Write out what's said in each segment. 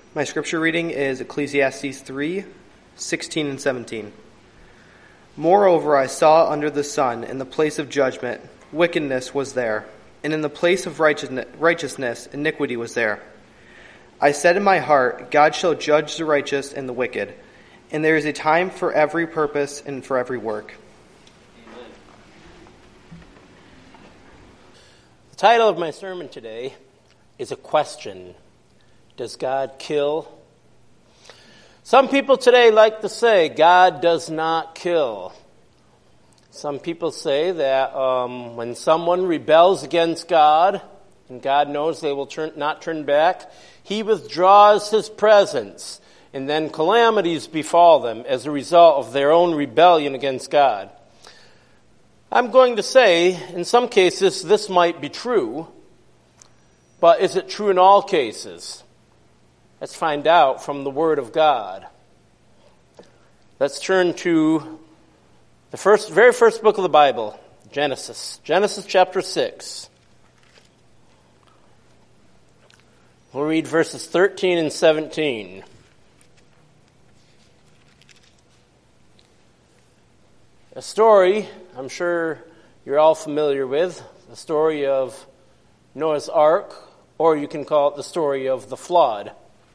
My scripture reading is Ecclesiastes 3:16 and 17. Moreover, I saw under the sun, in the place of judgment, wickedness was there, and in the place of righteousness, iniquity was there. I said in my heart, God shall judge the righteous and the wicked, and there is a time for every purpose and for every work. Amen. The title of my sermon today is a question. Does God kill? Some people today like to say God does not kill. Some people say that when someone rebels against God, and God knows they will not turn back, he withdraws his presence, and then calamities befall them as a result of their own rebellion against God. I'm going to say, in some cases, this might be true, but is it true in all cases? Let's find out from the Word of God. Let's turn to the very first book of the Bible, Genesis. Genesis chapter 6. We'll read verses 13 and 17. A story I'm sure you're all familiar with, the story of Noah's Ark, or you can call it the story of the flood.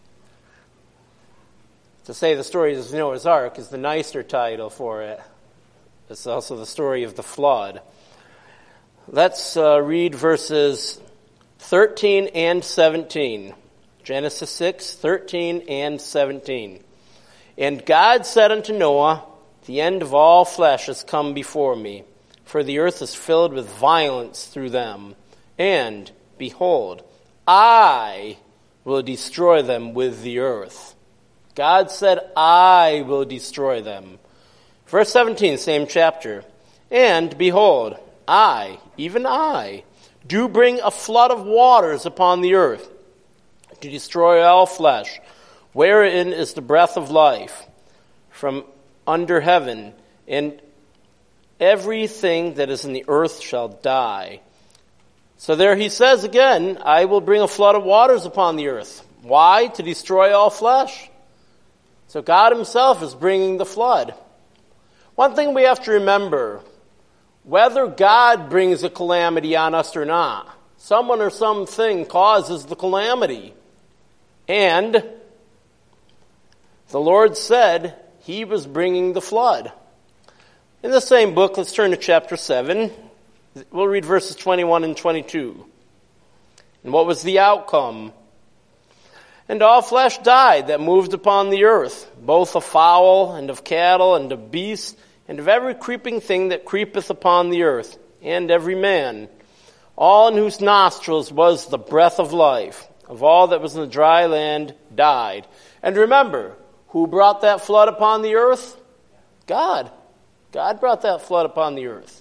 To say the story of Noah's Ark is the nicer title for it. It's also the story of the flood. Let's read verses 13 and 17. Genesis 6, 13 and 17. And God said unto Noah, the end of all flesh has come before me, for the earth is filled with violence through them. And, behold, I will destroy them with the earth. God said, I will destroy them. Verse 17, same chapter. And behold, I, even I, do bring a flood of waters upon the earth to destroy all flesh, wherein is the breath of life from under heaven, and everything that is in the earth shall die. So there he says again, I will bring a flood of waters upon the earth. Why? To destroy all flesh. So God himself is bringing the flood. One thing we have to remember, whether God brings a calamity on us or not, someone or something causes the calamity. And the Lord said he was bringing the flood. In the same book, let's turn to chapter 7. We'll read verses 21 and 22. And what was the outcome? And all flesh died that moved upon the earth, both of fowl and of cattle and of beasts, and of every creeping thing that creepeth upon the earth, and every man, all in whose nostrils was the breath of life, of all that was in the dry land died. And remember, who brought that flood upon the earth? God. God brought that flood upon the earth.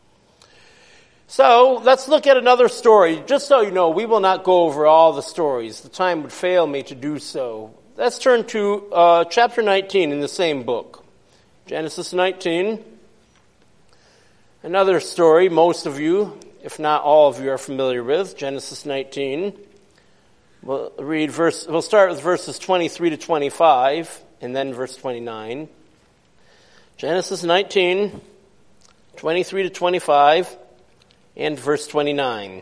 So, let's look at another story. Just so you know, we will not go over all the stories. The time would fail me to do so. Let's turn to chapter 19 in the same book. Genesis 19. Another story most of you, if not all of you, are familiar with. Genesis 19. We'll start with verses 23 to 25, and then verse 29. Genesis 19, 23 to 25. And verse 29.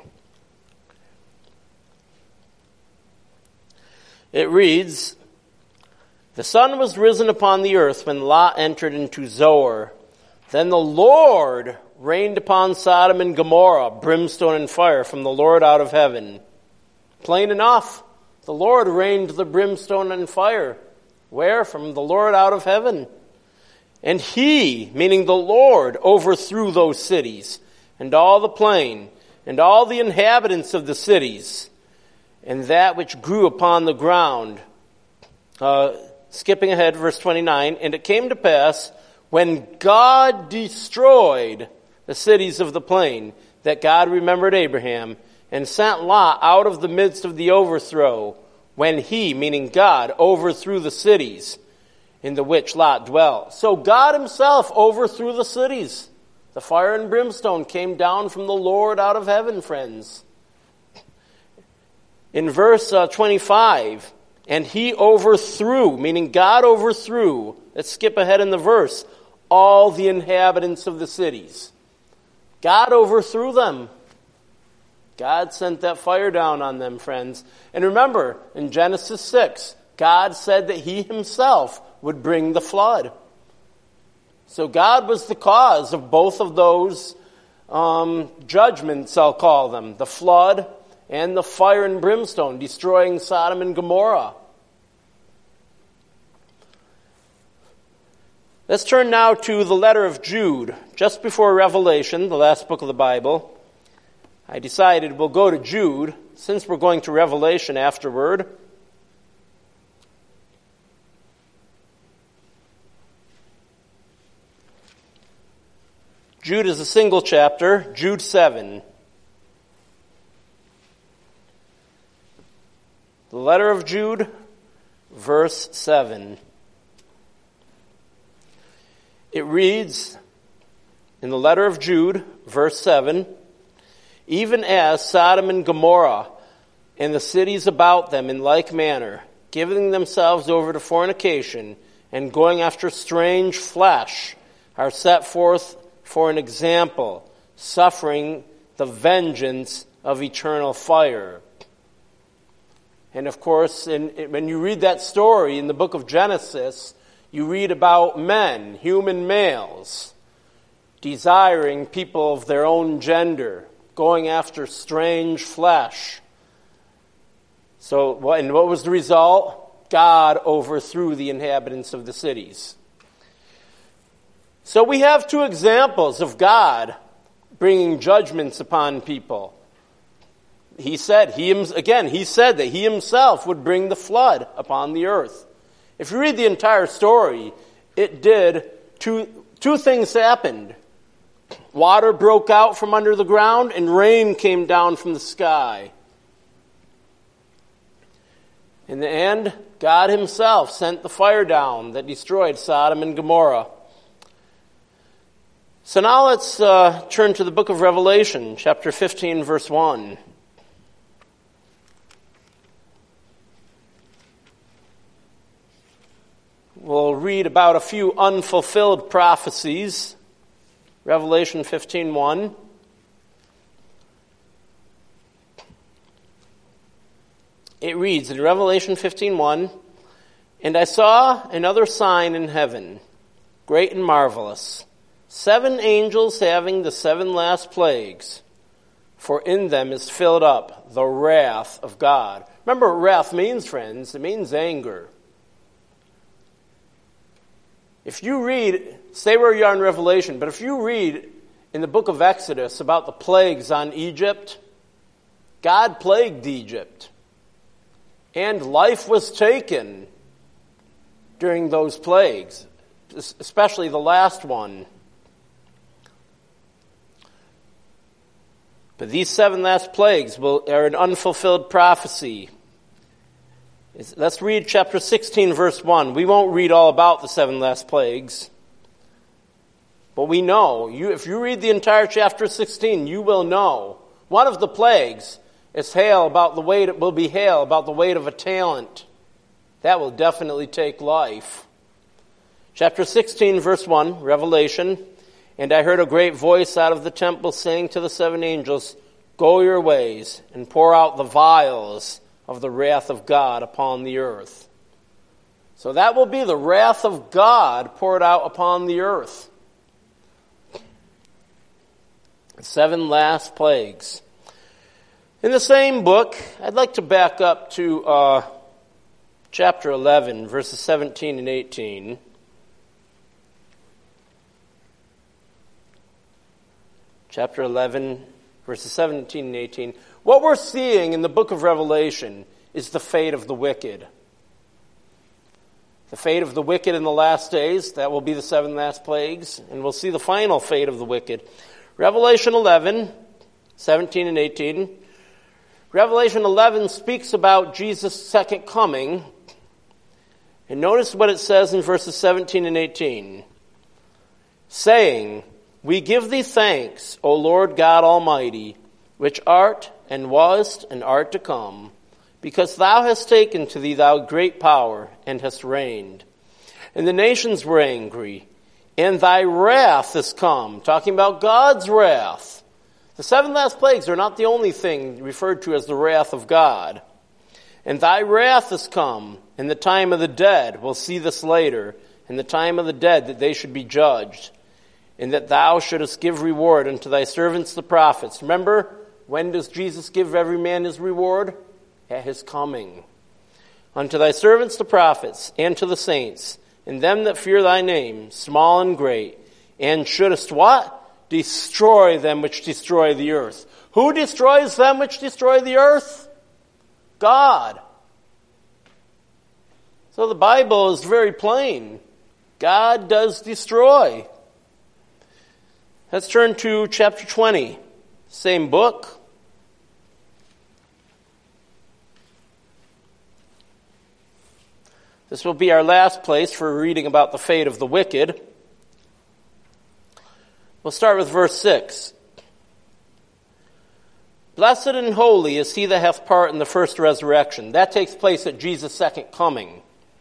It reads, the sun was risen upon the earth when Lot entered into Zoar. Then the Lord rained upon Sodom and Gomorrah brimstone and fire from the Lord out of heaven. Plain enough, the Lord rained the brimstone and fire. Where? From the Lord out of heaven. And he, meaning the Lord, overthrew those cities, and all the plain, and all the inhabitants of the cities, and that which grew upon the ground. Skipping ahead, verse 29, and it came to pass, when God destroyed the cities of the plain, that God remembered Abraham, and sent Lot out of the midst of the overthrow, when he, meaning God, overthrew the cities in the which Lot dwelt. So God himself overthrew the cities. The fire and brimstone came down from the Lord out of heaven, friends. In verse 25, And he overthrew, meaning God overthrew, let's skip ahead in the verse, all the inhabitants of the cities. God overthrew them. God sent that fire down on them, friends. And remember, in Genesis 6, God said that he himself would bring the flood. So God was the cause of both of those judgments, I'll call them, the flood and the fire and brimstone, destroying Sodom and Gomorrah. Let's turn now to the letter of Jude. Just before Revelation, the last book of the Bible, I decided we'll go to Jude, since we're going to Revelation afterward. Jude is a single chapter, Jude 7. The letter of Jude, verse 7. It reads, in the letter of Jude, verse 7, even as Sodom and Gomorrah and the cities about them in like manner, giving themselves over to fornication and going after strange flesh, are set forth for an example, suffering the vengeance of eternal fire. And of course, when you read that story in the book of Genesis, you read about men, human males, desiring people of their own gender, going after strange flesh. So, what was the result? God overthrew the inhabitants of the cities. So we have two examples of God bringing judgments upon people. He said that he himself would bring the flood upon the earth. If you read the entire story, it did two things happened. Water broke out from under the ground and rain came down from the sky. In the end, God himself sent the fire down that destroyed Sodom and Gomorrah. So now let's turn to the book of Revelation, chapter 15, verse 1. We'll read about a few unfulfilled prophecies. Revelation 15:1. It reads in Revelation 15:1, and I saw another sign in heaven, great and marvelous, 7 angels having the 7 last plagues, for in them is filled up the wrath of God. Remember what wrath means, friends. It means anger. If you read, stay where you are in Revelation, but if you read in the book of Exodus about the plagues on Egypt, God plagued Egypt. And life was taken during those plagues, especially the last one. But these 7 last plagues are an unfulfilled prophecy. Let's read chapter 16, verse 1. We won't read all about the 7 last plagues. But we know, if you read the entire chapter 16, you will know. One of the plagues is hail about the weight of a talent. That will definitely take life. Chapter 16, verse 1, Revelation. And I heard a great voice out of the temple saying to the 7 angels, go your ways and pour out the vials of the wrath of God upon the earth. So that will be the wrath of God poured out upon the earth. 7 last plagues. In the same book, I'd like to back up to chapter 11, verses 17 and 18. Chapter 11, verses 17 and 18. What we're seeing in the book of Revelation is the fate of the wicked. The fate of the wicked in the last days, that will be the 7 last plagues, and we'll see the final fate of the wicked. Revelation 11, 17 and 18. Revelation 11 speaks about Jesus' second coming. And notice what it says in verses 17 and 18. Saying, we give thee thanks, O Lord God Almighty, which art and wast and art to come, because thou hast taken to thee thou great power, and hast reigned. And the nations were angry, and thy wrath is come. Talking about God's wrath. The 7 last plagues are not the only thing referred to as the wrath of God. And thy wrath is come, and the time of the dead, we'll see this later, and the time of the dead that they should be judged, and that thou shouldest give reward unto thy servants the prophets. Remember, when does Jesus give every man his reward? At his coming. Unto thy servants the prophets, and to the saints, and them that fear thy name, small and great, and shouldest what? Destroy them which destroy the earth. Who destroys them which destroy the earth? God. So the Bible is very plain. God does destroy. Let's turn to chapter 20. Same book. This will be our last place for reading about the fate of the wicked. We'll start with verse 6. Blessed and holy is he that hath part in the first resurrection. That takes place at Jesus' second coming.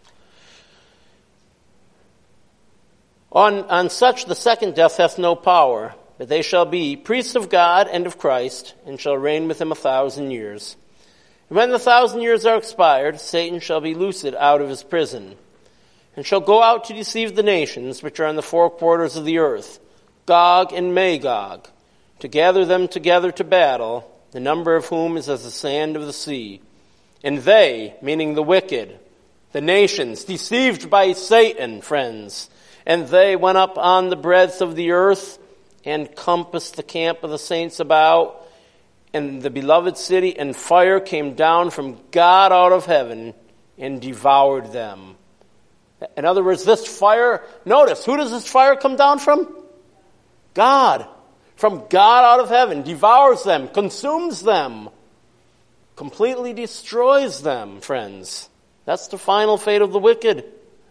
On such the second death hath no power, but they shall be priests of God and of Christ, and shall reign with him 1,000 years. And when the 1,000 years are expired, Satan shall be loosed out of his prison, and shall go out to deceive the nations which are in the 4 quarters of the earth, Gog and Magog, to gather them together to battle, the number of whom is as the sand of the sea. And they, meaning the wicked, the nations, deceived by Satan, friends, and they went up on the breadth of the earth, and compassed the camp of the saints about, and the beloved city, and fire came down from God out of heaven and devoured them. In other words, this fire, notice, who does this fire come down from? God. From God out of heaven, devours them, consumes them, completely destroys them, friends. That's the final fate of the wicked.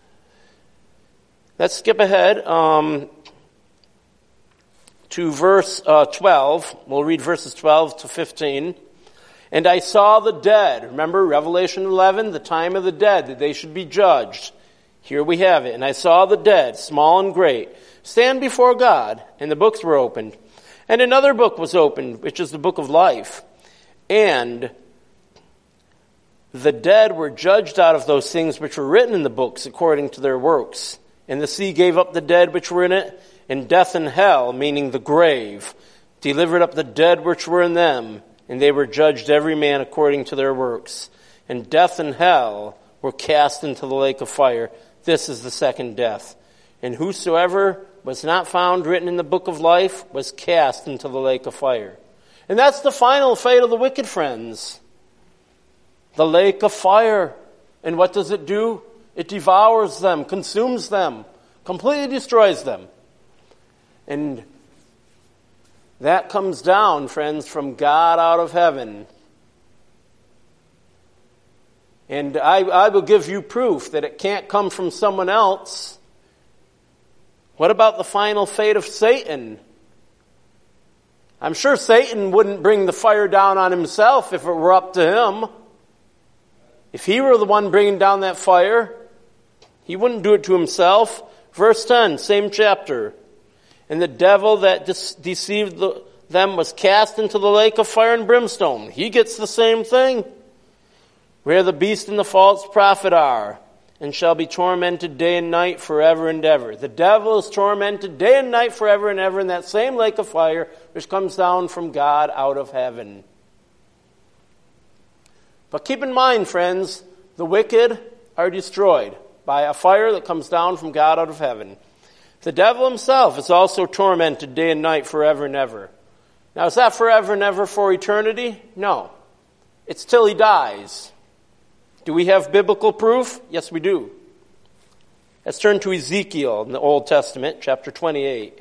Let's skip ahead to verse 12. We'll read verses 12 to 15. And I saw the dead. Remember, Revelation 11, the time of the dead, that they should be judged. Here we have it. And I saw the dead, small and great, stand before God, and the books were opened. And another book was opened, which is the book of life. And the dead were judged out of those things which were written in the books according to their works. And the sea gave up the dead which were in it, and death and hell, meaning the grave, delivered up the dead which were in them, and they were judged every man according to their works. And death and hell were cast into the lake of fire. This is the second death. And whosoever was not found written in the book of life was cast into the lake of fire. And that's the final fate of the wicked, friends. The lake of fire. And what does it do? It devours them, consumes them, completely destroys them. And that comes down, friends, from God out of heaven. And I will give you proof that it can't come from someone else. What about the final fate of Satan? I'm sure Satan wouldn't bring the fire down on himself if it were up to him. If he were the one bringing down that fire, he wouldn't do it to himself. Verse 10, same chapter. And the devil that deceived them was cast into the lake of fire and brimstone. He gets the same thing. Where the beast and the false prophet are, and shall be tormented day and night forever and ever. The devil is tormented day and night forever and ever in that same lake of fire which comes down from God out of heaven. But keep in mind, friends, the wicked are destroyed by a fire that comes down from God out of heaven. The devil himself is also tormented day and night forever and ever. Now, is that forever and ever for eternity? No. It's till he dies. Do we have biblical proof? Yes, we do. Let's turn to Ezekiel in the Old Testament, chapter 28.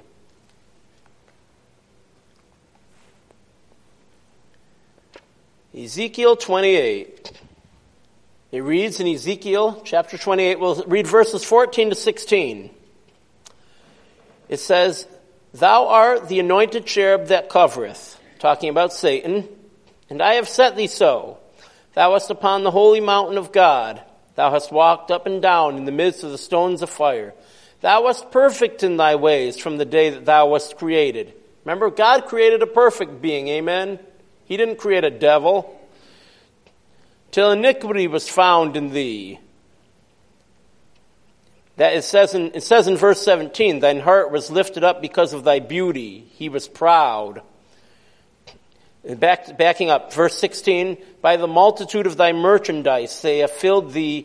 Ezekiel 28. It reads in Ezekiel chapter 28, we'll read verses 14 to 16. It says, Thou art the anointed cherub that covereth, talking about Satan, and I have set thee so. Thou wast upon the holy mountain of God. Thou hast walked up and down in the midst of the stones of fire. Thou wast perfect in thy ways from the day that thou wast created. Remember, God created a perfect being, amen? He didn't create a devil. Till iniquity was found in thee. That it says in verse 17, thine heart was lifted up because of thy beauty. He was proud. Backing up, verse 16, by the multitude of thy merchandise they have filled the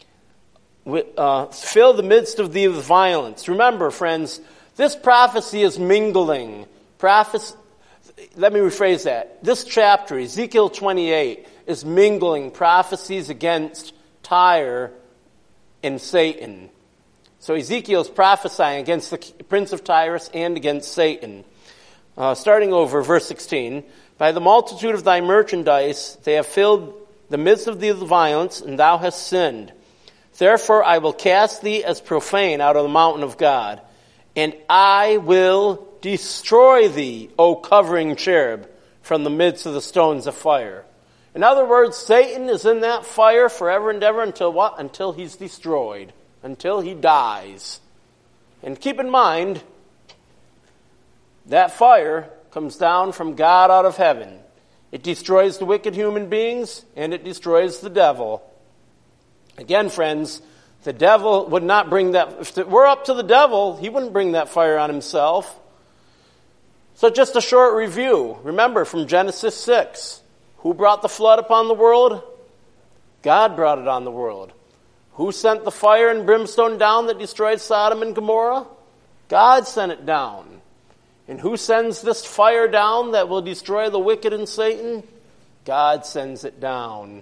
midst of thee with violence. Remember, friends, this prophecy is mingling. Let me rephrase that. This chapter, Ezekiel 28, is mingling prophecies against Tyre and Satan. So Ezekiel is prophesying against the prince of Tyrus and against Satan. Starting over, verse 16, by the multitude of thy merchandise they have filled the midst of thee with violence, and thou hast sinned. Therefore I will cast thee as profane out of the mountain of God, and I will destroy thee, O covering cherub, from the midst of the stones of fire. In other words, Satan is in that fire forever and ever until what? Until he's destroyed. Until he dies. And keep in mind, that fire comes down from God out of heaven. It destroys the wicked human beings, and it destroys the devil. Again, friends, the devil would not bring that. If it were up to the devil, he wouldn't bring that fire on himself. So just a short review. Remember from Genesis 6, who brought the flood upon the world? God brought it on the world. Who sent the fire and brimstone down that destroyed Sodom and Gomorrah? God sent it down. And who sends this fire down that will destroy the wicked and Satan? God sends it down.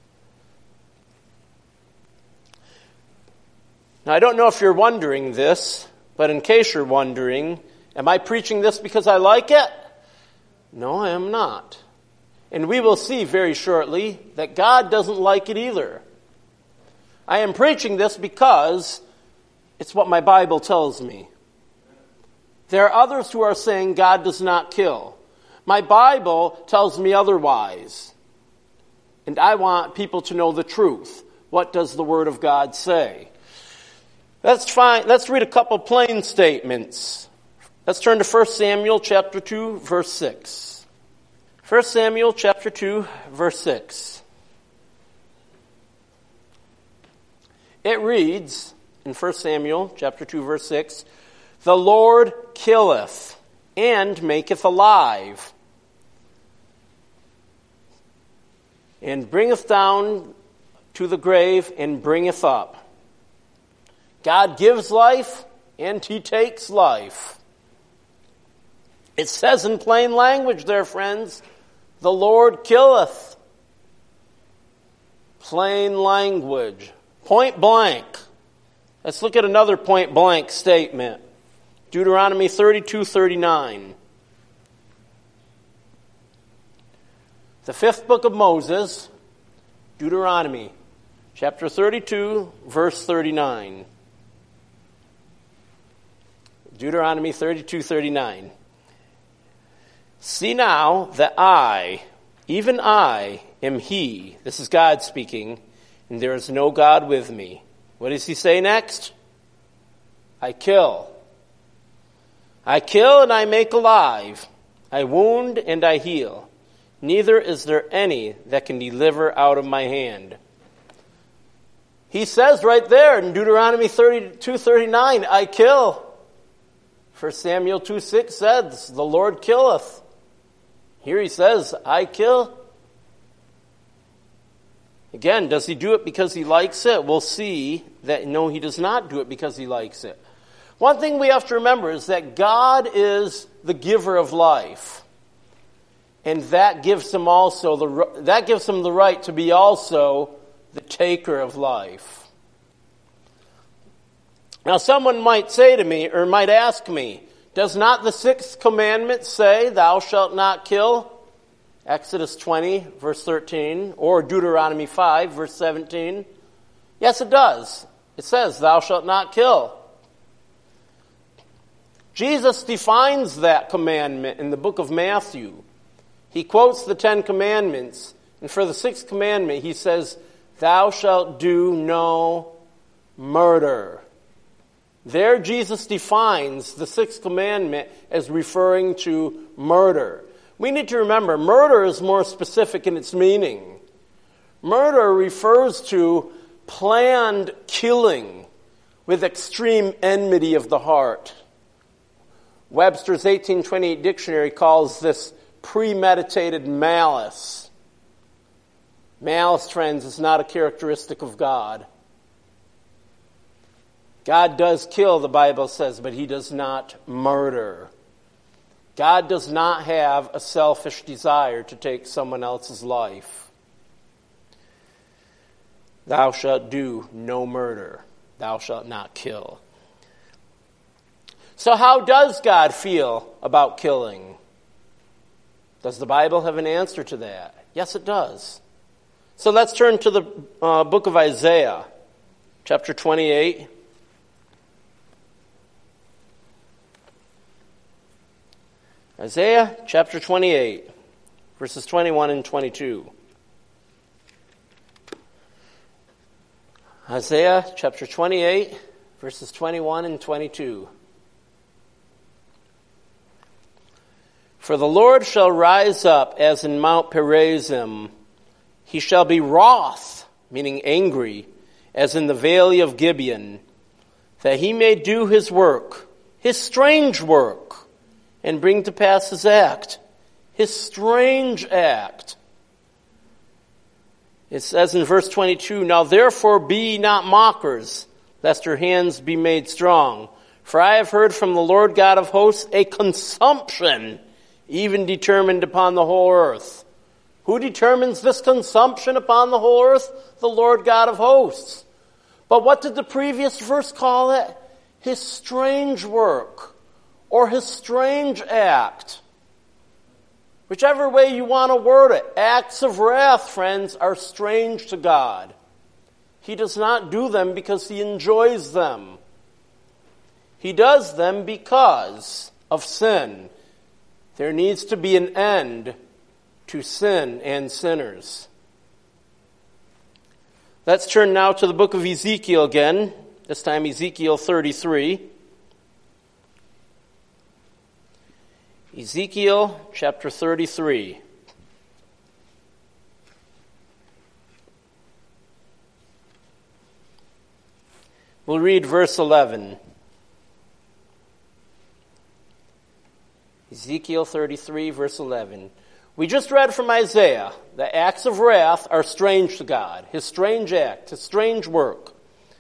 Now, I don't know if you're wondering this, but in case you're wondering, am I preaching this because I like it? No, I am not. And we will see very shortly that God doesn't like it either. I am preaching this because it's what my Bible tells me. There are others who are saying God does not kill. My Bible tells me otherwise. And I want people to know the truth. What does the Word of God say? Let's read a couple plain statements. Let's turn to 1 Samuel chapter 2, verse 6. 1 Samuel chapter 2, verse 6. It reads in 1 Samuel chapter 2, verse 6, the Lord killeth and maketh alive, and bringeth down to the grave and bringeth up. God gives life and he takes life. It says in plain language there, friends, the Lord killeth. Plain language. Point blank. Let's look at another point blank statement. Deuteronomy 32:39. The fifth book of Moses, Deuteronomy, chapter 32, verse 39. Deuteronomy 32:39. See now that I, even I, am he. This is God speaking. And there is no God with me. What does he say next? I kill. I kill and I make alive. I wound and I heal. Neither is there any that can deliver out of my hand. He says right there in Deuteronomy 32:39, I kill. 1 Samuel 2:6 says, the Lord killeth. Here he says, I kill. Again, does he do it because he likes it? We'll see that no, he does not do it because he likes it. One thing we have to remember is that God is the giver of life. And that gives him the right to be also the taker of life. Now someone might say to me, or might ask me, does not the sixth commandment say, thou shalt not kill? Exodus 20, verse 13, or Deuteronomy 5, verse 17. Yes, it does. It says, thou shalt not kill. Jesus defines that commandment in the book of Matthew. He quotes the Ten Commandments And for the sixth commandment, he says, thou shalt do no murder. There Jesus defines the sixth commandment as referring to murder. We need to remember, murder is more specific in its meaning. Murder refers to planned killing with extreme enmity of the heart. Webster's 1828 dictionary calls this premeditated malice. Malice, friends, is not a characteristic of God. God does kill, the Bible says, but he does not murder. God does not have a selfish desire to take someone else's life. Thou shalt do no murder. Thou shalt not kill. So how does God feel about killing? Does the Bible have an answer to that? Yes, it does. So let's turn to the book of Isaiah, chapter 28. Isaiah chapter 28, verses 21 and 22. Isaiah chapter 28, verses 21 and 22. For the Lord shall rise up as in Mount Perazim. He shall be wroth, meaning angry, as in the valley of Gibeon, that he may do his work, his strange work, and bring to pass his act, his strange act. It says in verse 22, now therefore be ye not mockers, lest your hands be made strong. For I have heard from the Lord God of hosts a consumption, even determined upon the whole earth. Who determines this consumption upon the whole earth? The Lord God of hosts. But what did the previous verse call it? His strange work. Or his strange act. Whichever way you want to word it. Acts of wrath, friends, are strange to God. He does not do them because he enjoys them. He does them because of sin. There needs to be an end to sin and sinners. Let's turn now to the book of Ezekiel again. This time Ezekiel 33. Ezekiel chapter 33. We'll read verse 11. Ezekiel 33, verse 11. We just read from Isaiah, the acts of wrath are strange to God. His strange act, his strange work.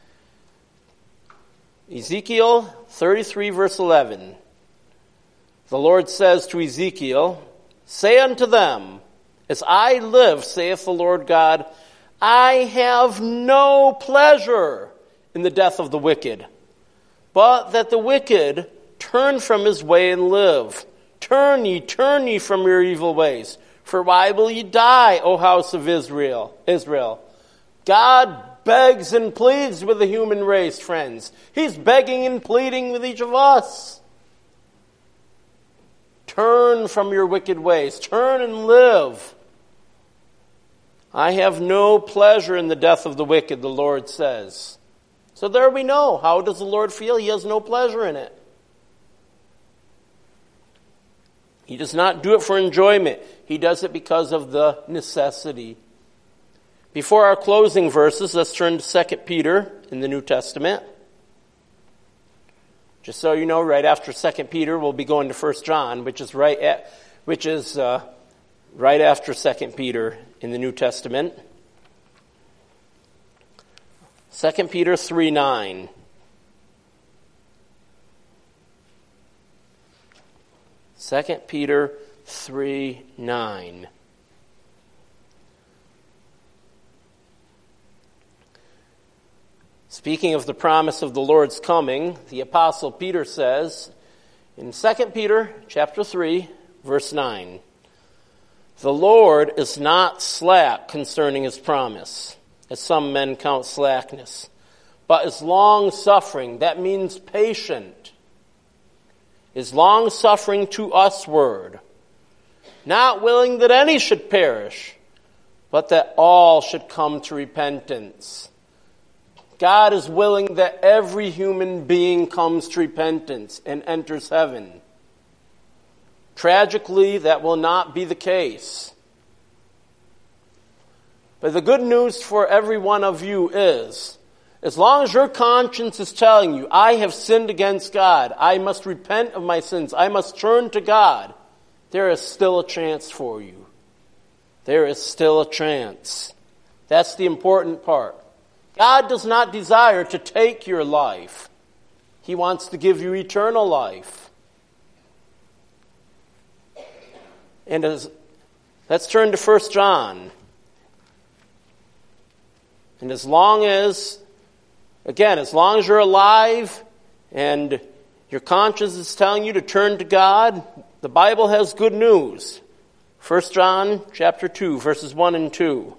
Ezekiel 33, verse 11. The Lord says to Ezekiel, say unto them, as I live, saith the Lord God, I have no pleasure in the death of the wicked, but that the wicked turn from his way and live. Turn ye from your evil ways. For why will ye die, O house of Israel? God begs and pleads with the human race, friends. He's begging and pleading with each of us. Turn from your wicked ways. Turn and live. I have no pleasure in the death of the wicked, the Lord says. So there we know. How does the Lord feel? He has no pleasure in it. He does not do it for enjoyment. He does it because of the necessity. Before our closing verses, let's turn to 2 Peter in the New Testament. Just so you know, right after 2 Peter, we'll be going to 1 John, which is right after 2 Peter in the New Testament. 2 Peter 3:9. 2 Peter 3:9. Speaking of the promise of the Lord's coming, the Apostle Peter says in 2 Peter chapter 3, verse 9, the Lord is not slack concerning his promise, as some men count slackness, but is long-suffering. That means patient. Is long-suffering to usward, not willing that any should perish, but that all should come to repentance. God is willing that every human being comes to repentance and enters heaven. Tragically, that will not be the case. But the good news for every one of you is, as long as your conscience is telling you, I have sinned against God, I must repent of my sins, I must turn to God, there is still a chance for you. There is still a chance. That's the important part. God does not desire to take your life. He wants to give you eternal life. And let's turn to 1 John. And as long as you're alive and your conscience is telling you to turn to God, the Bible has good news. 1 John chapter 2, verses 1 and 2.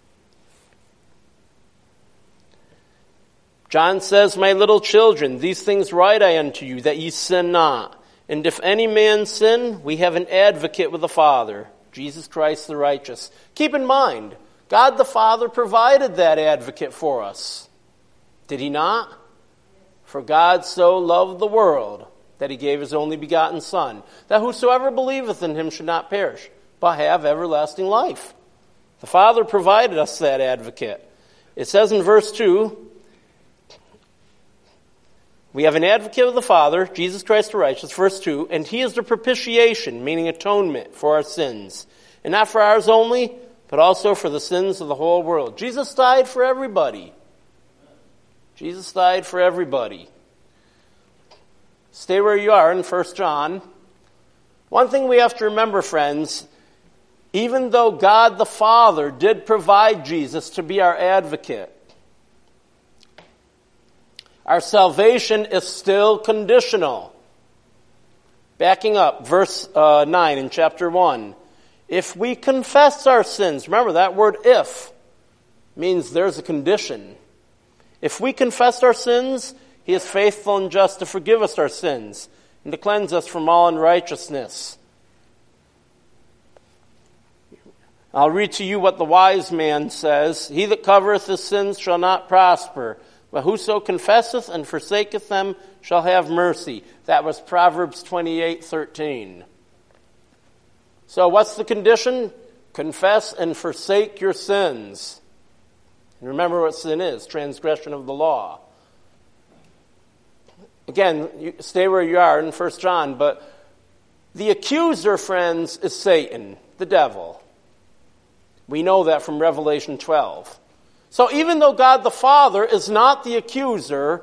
John says, My little children, these things write I unto you, that ye sin not. And if any man sin, we have an advocate with the Father, Jesus Christ the righteous. Keep in mind, God the Father provided that advocate for us. Did he not? For God so loved the world that he gave his only begotten Son, that whosoever believeth in him should not perish, but have everlasting life. The Father provided us that advocate. It says in verse 2, we have an advocate with the Father, Jesus Christ the righteous, verse 2, and he is the propitiation, meaning atonement for our sins. And not for ours only, but also for the sins of the whole world. Jesus died for everybody. Jesus died for everybody. Stay where you are in 1 John. One thing we have to remember, friends, even though God the Father did provide Jesus to be our advocate, our salvation is still conditional. Backing up, verse 9 in chapter 1. If we confess our sins, remember that word if means there's a condition. If we confess our sins, he is faithful and just to forgive us our sins and to cleanse us from all unrighteousness. I'll read to you what the wise man says. He that covereth his sins shall not prosper, but whoso confesseth and forsaketh them shall have mercy. That was Proverbs 28:13. So what's the condition? Confess and forsake your sins. And remember what sin is, transgression of the law. Again, you stay where you are in 1 John, but the accuser, friends, is Satan, the devil. We know that from Revelation 12. So even though God the Father is not the accuser,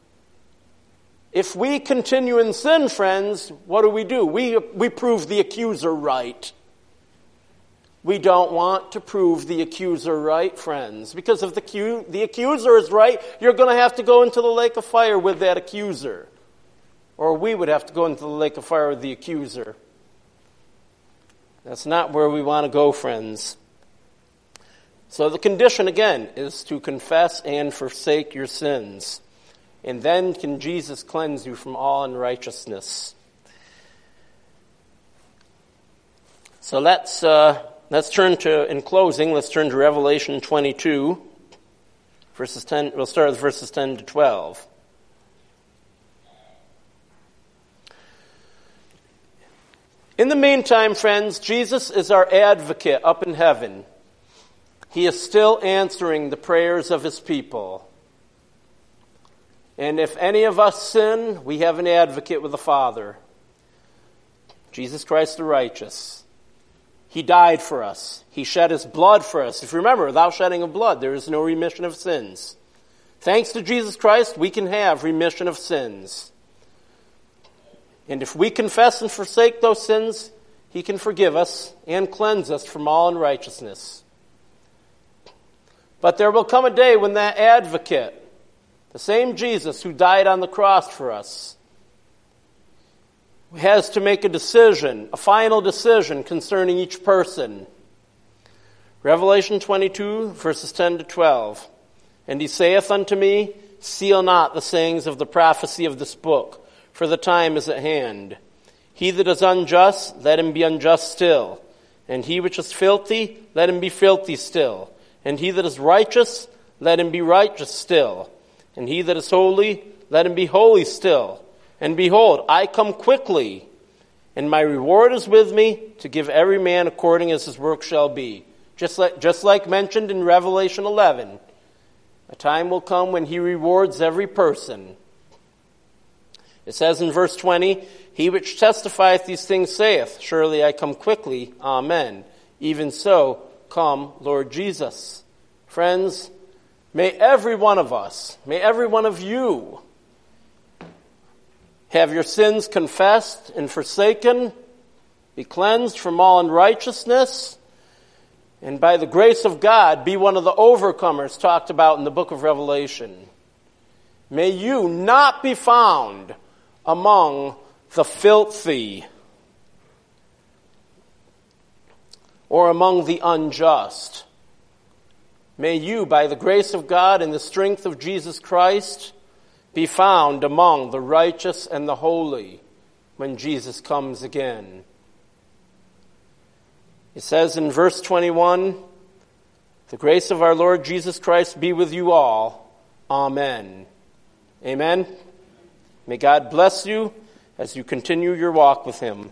if we continue in sin, friends, what do? We prove the accuser right. We don't want to prove the accuser right, friends. Because if the accuser is right, you're going to have to go into the lake of fire with that accuser. Or we would have to go into the lake of fire with the accuser. That's not where we want to go, friends. So the condition, again, is to confess and forsake your sins. And then can Jesus cleanse you from all unrighteousness. So let's turn to, in closing, let's turn to Revelation 22, verses 10. We'll start with verses 10 to 12. In the meantime, friends, Jesus is our advocate up in heaven. He is still answering the prayers of his people. And if any of us sin, we have an advocate with the Father, Jesus Christ the righteous. He died for us. He shed his blood for us. If you remember, without shedding of blood, there is no remission of sins. Thanks to Jesus Christ, we can have remission of sins. And if we confess and forsake those sins, he can forgive us and cleanse us from all unrighteousness. But there will come a day when that advocate, the same Jesus who died on the cross for us, has to make a decision, a final decision concerning each person. Revelation 22, verses 10 to 12. And he saith unto me, Seal not the sayings of the prophecy of this book, for the time is at hand. He that is unjust, let him be unjust still. And he which is filthy, let him be filthy still. And he that is righteous, let him be righteous still. And he that is holy, let him be holy still. And behold, I come quickly, and my reward is with me to give every man according as his work shall be. Just like mentioned in Revelation 11, a time will come when he rewards every person. It says in verse 20, he which testifieth these things saith, surely I come quickly, amen. Even so, come, Lord Jesus. Friends, may every one of us, may every one of you have your sins confessed and forsaken, be cleansed from all unrighteousness, and by the grace of God, be one of the overcomers talked about in the book of Revelation. May you not be found among the filthy or among the unjust. May you, by the grace of God and the strength of Jesus Christ, be found among the righteous and the holy when Jesus comes again. It says in verse 21, the grace of our Lord Jesus Christ be with you all. Amen. Amen. May God bless you as you continue your walk with him.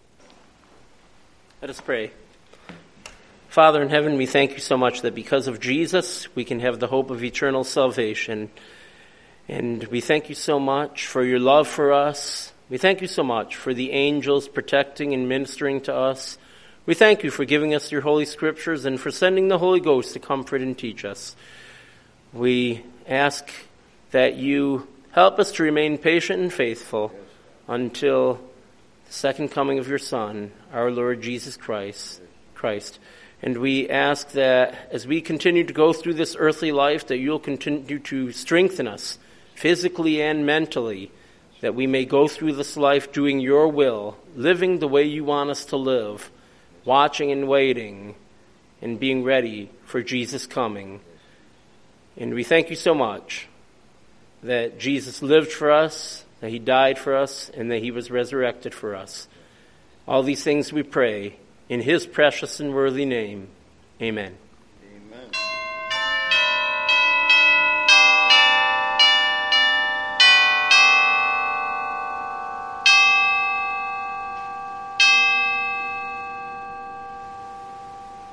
Let us pray. Father in heaven, we thank you so much that because of Jesus, we can have the hope of eternal salvation. And we thank you so much for your love for us. We thank you so much for the angels protecting and ministering to us. We thank you for giving us your holy scriptures and for sending the Holy Ghost to comfort and teach us. We ask that you help us to remain patient and faithful until the second coming of your Son, our Lord Jesus Christ. And we ask that as we continue to go through this earthly life, that you'll continue to strengthen us physically and mentally, that we may go through this life doing your will, living the way you want us to live, watching and waiting, and being ready for Jesus' coming. And we thank you so much that Jesus lived for us, that he died for us, and that he was resurrected for us. All these things we pray in his precious and worthy name. Amen.